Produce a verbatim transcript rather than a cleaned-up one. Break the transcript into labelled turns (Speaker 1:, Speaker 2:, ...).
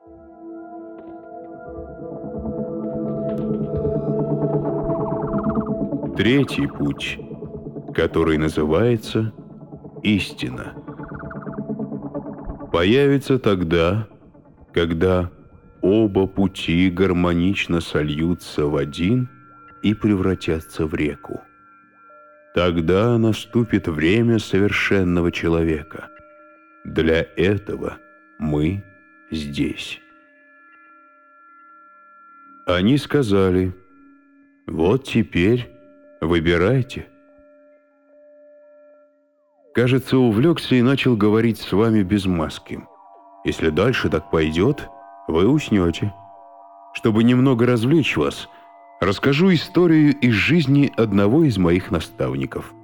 Speaker 1: Третий путь, который называется истина, появится тогда, когда оба пути гармонично сольются в один и превратятся в реку. Тогда наступит время совершенного человека. Для этого мы здесь. Они сказали: «Вот теперь выбирайте». Кажется, увлекся и начал говорить с вами без маски. Если дальше так пойдет, вы уснете. Чтобы немного развлечь вас, расскажу историю из жизни одного из моих наставников.